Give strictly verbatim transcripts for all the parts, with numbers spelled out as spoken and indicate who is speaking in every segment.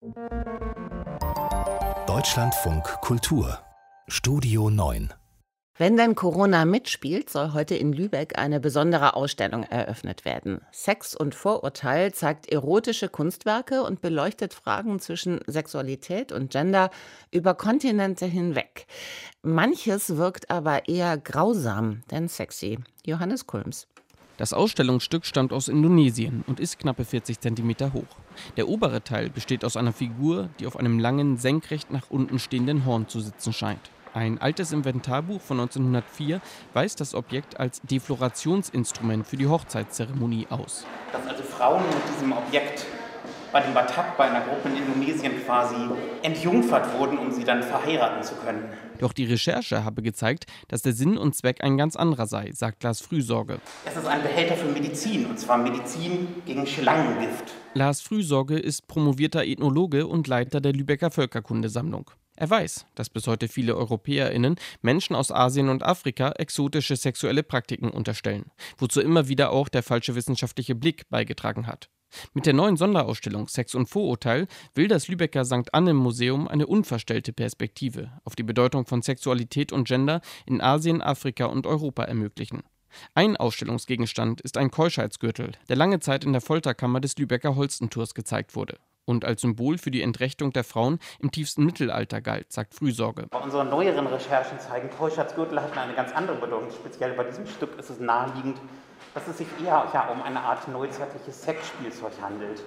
Speaker 1: Deutschlandfunk Kultur Studio neun.
Speaker 2: Wenn denn Corona mitspielt, soll heute in Lübeck eine besondere Ausstellung eröffnet werden. Sex und Vorurteil zeigt erotische Kunstwerke und beleuchtet Fragen zwischen Sexualität und Gender über Kontinente hinweg. Manches wirkt aber eher grausam denn sexy. Johannes Kulms.
Speaker 3: Das Ausstellungsstück stammt aus Indonesien und ist knappe vierzig Zentimeter hoch. Der obere Teil besteht aus einer Figur, die auf einem langen, senkrecht nach unten stehenden Horn zu sitzen scheint. Ein altes Inventarbuch von neunzehnhundertvier weist das Objekt als Deflorationsinstrument für die Hochzeitszeremonie aus.
Speaker 4: Dass also Frauen mit diesem Objekt bei dem Batak, bei einer Gruppe in Indonesien quasi entjungfert wurden, um sie dann verheiraten zu können.
Speaker 3: Doch die Recherche habe gezeigt, dass der Sinn und Zweck ein ganz anderer sei, sagt Lars Frühsorge.
Speaker 4: Es ist ein Behälter für Medizin, und zwar Medizin gegen Schlangengift.
Speaker 3: Lars Frühsorge ist promovierter Ethnologe und Leiter der Lübecker Völkerkundesammlung. Er weiß, dass bis heute viele EuropäerInnen Menschen aus Asien und Afrika exotische sexuelle Praktiken unterstellen, wozu immer wieder auch der falsche wissenschaftliche Blick beigetragen hat. Mit der neuen Sonderausstellung Sex und Vorurteil will das Lübecker Sankt Anne Museum eine unverstellte Perspektive auf die Bedeutung von Sexualität und Gender in Asien, Afrika und Europa ermöglichen. Ein Ausstellungsgegenstand ist ein Keuschheitsgürtel, der lange Zeit in der Folterkammer des Lübecker Holstentors gezeigt wurde und als Symbol für die Entrechtung der Frauen im tiefsten Mittelalter galt, sagt Frühsorge.
Speaker 4: Unsere neueren Recherchen zeigen, Keuschheitsgürtel hatten eine ganz andere Bedeutung. Speziell bei diesem Stück ist es naheliegend, dass es sich eher ja, um eine Art neuzeitliches Sexspielzeug handelt.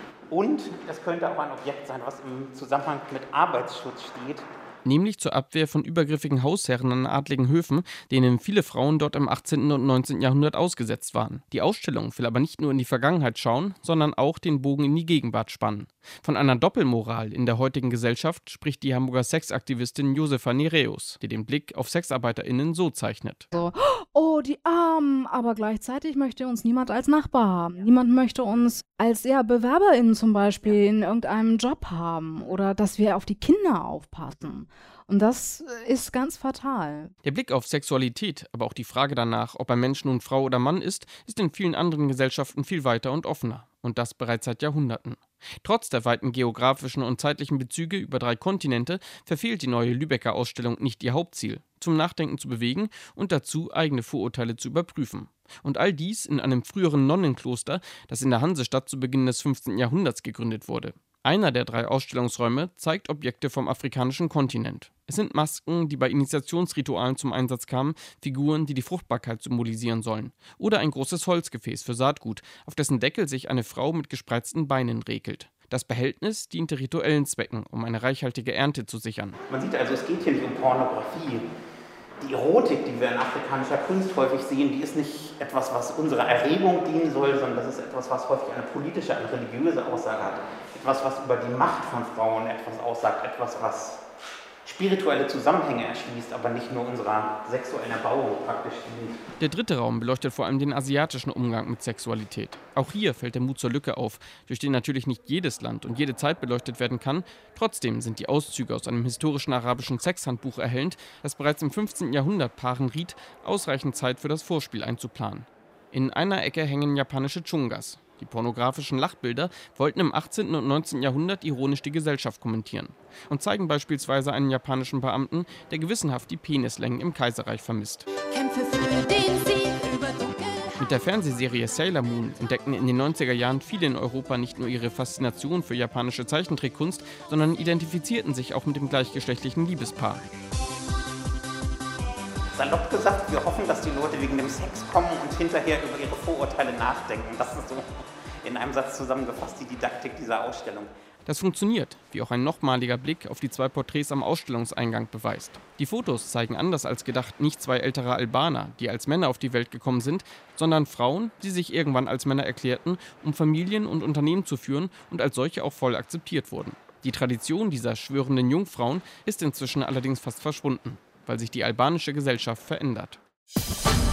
Speaker 4: Und es könnte auch ein Objekt sein, was im Zusammenhang mit Arbeitsschutz steht.
Speaker 3: Nämlich zur Abwehr von übergriffigen Hausherren an adligen Höfen, denen viele Frauen dort im achtzehnten und neunzehnten Jahrhundert ausgesetzt waren. Die Ausstellung will aber nicht nur in die Vergangenheit schauen, sondern auch den Bogen in die Gegenwart spannen. Von einer Doppelmoral in der heutigen Gesellschaft spricht die Hamburger Sexaktivistin Josefa Nereus, die den Blick auf SexarbeiterInnen so zeichnet.
Speaker 5: So, oh, die Armen, aber gleichzeitig möchte uns niemand als Nachbar haben. Niemand möchte uns als ja, BewerberInnen zum Beispiel in irgendeinem Job haben oder dass wir auf die Kinder aufpassen. Und das ist ganz fatal.
Speaker 3: Der Blick auf Sexualität, aber auch die Frage danach, ob ein Mensch nun Frau oder Mann ist, ist in vielen anderen Gesellschaften viel weiter und offener. Und das bereits seit Jahrhunderten. Trotz der weiten geografischen und zeitlichen Bezüge über drei Kontinente verfehlt die neue Lübecker Ausstellung nicht ihr Hauptziel, zum Nachdenken zu bewegen und dazu eigene Vorurteile zu überprüfen. Und all dies in einem früheren Nonnenkloster, das in der Hansestadt zu Beginn des fünfzehnten Jahrhunderts gegründet wurde. Einer der drei Ausstellungsräume zeigt Objekte vom afrikanischen Kontinent. Es sind Masken, die bei Initiationsritualen zum Einsatz kamen, Figuren, die die Fruchtbarkeit symbolisieren sollen. Oder ein großes Holzgefäß für Saatgut, auf dessen Deckel sich eine Frau mit gespreizten Beinen regelt. Das Behältnis diente rituellen Zwecken, um eine reichhaltige Ernte zu sichern.
Speaker 4: Man sieht also, es geht hier nicht um Pornografie. Die Erotik, die wir in afrikanischer Kunst häufig sehen, die ist nicht etwas, was unserer Erregung dienen soll, sondern das ist etwas, was häufig eine politische, eine religiöse Aussage hat. Etwas, was über die Macht von Frauen etwas aussagt, etwas, was spirituelle Zusammenhänge erschließt, aber nicht nur unserer sexuellen Erbauung praktisch dient.
Speaker 3: Der dritte Raum beleuchtet vor allem den asiatischen Umgang mit Sexualität. Auch hier fällt der Mut zur Lücke auf, durch den natürlich nicht jedes Land und jede Zeit beleuchtet werden kann. Trotzdem sind die Auszüge aus einem historischen arabischen Sexhandbuch erhellend, das bereits im fünfzehnten Jahrhundert Paaren riet, ausreichend Zeit für das Vorspiel einzuplanen. In einer Ecke hängen japanische Chungas. Die pornografischen Lachbilder wollten im achtzehnten und neunzehnten Jahrhundert ironisch die Gesellschaft kommentieren und zeigen beispielsweise einen japanischen Beamten, der gewissenhaft die Penislängen im Kaiserreich vermisst.
Speaker 6: Kämpfe für den Sieg über Dunkel.
Speaker 3: Mit der Fernsehserie Sailor Moon entdeckten in den neunziger Jahren viele in Europa nicht nur ihre Faszination für japanische Zeichentrickkunst, sondern identifizierten sich auch mit dem gleichgeschlechtlichen Liebespaar.
Speaker 4: Salopp gesagt, wir hoffen, dass die Leute wegen dem Sex kommen und hinterher über ihre Vorurteile nachdenken. Das ist so in einem Satz zusammengefasst die Didaktik dieser Ausstellung.
Speaker 3: Das funktioniert, wie auch ein nochmaliger Blick auf die zwei Porträts am Ausstellungseingang beweist. Die Fotos zeigen anders als gedacht nicht zwei ältere Albaner, die als Männer auf die Welt gekommen sind, sondern Frauen, die sich irgendwann als Männer erklärten, um Familien und Unternehmen zu führen und als solche auch voll akzeptiert wurden. Die Tradition dieser schwörenden Jungfrauen ist inzwischen allerdings fast verschwunden, weil sich die albanische Gesellschaft verändert.